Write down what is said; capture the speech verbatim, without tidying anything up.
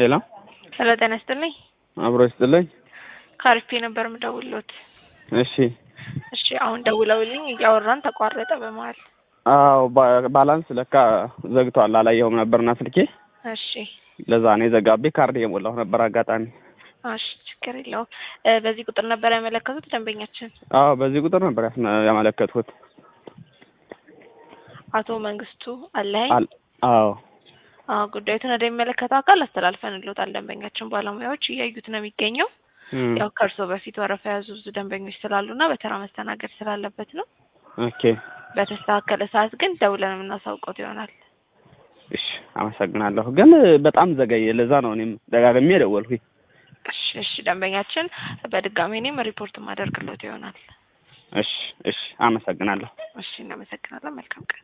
ሄሎ ሄሎ ጤና ይስጥልኝ። አብሮ ይስጥልኝ። ካርፔ ነበር የምደውልዎት። እሺ እሺ አሁን ደውለውልኝ እያወራን ተቋረጠ በመሃል። አዎ ባላንስ ለካ ዘግቷል አላየሁም ነበርና ስልኬ። እሺ ለዛ ነው የዘጋብኝ። ካርድ የሞላሁ ነበር አጋጣሚ። እሺ ችግር የለውም። በዚህ ቁጥር ነበር ያመለከቱት ደንበኛችን? አዎ በዚህ ቁጥር ነበር ያመለከቱት። አቶ መንግስቱ አለኝ። አዎ አዎ ጉዳዩን ወደሚመለከተው አካል አስተላልፈንልዎታል። ደንበኛችን ባለሙያዎች እያዩት ነው የሚገኘው። ያው ከርሶ በፊት ወረፋ ያዙ ብዙ ደንበኞች ስላሉና በተራ መስተናገድ ስላለበት ነው። ኦኬ በተስተካከለ ሰዓት ግን ደውለን የምናሳውቀው ይሆናል። እሺ አመሰግናለሁ። ግን በጣም ዘገየ። ለዛ ነው እኔም ደጋግሜ ደወልኩኝ። እሺ እሺ ደንበኛችን በድጋሚ እኔም ሪፖርት ማደርግልዎት ይሆናል። እሺ እሺ አመሰግናለሁ። እሺ እናመሰግናለን። መልካም ቀን።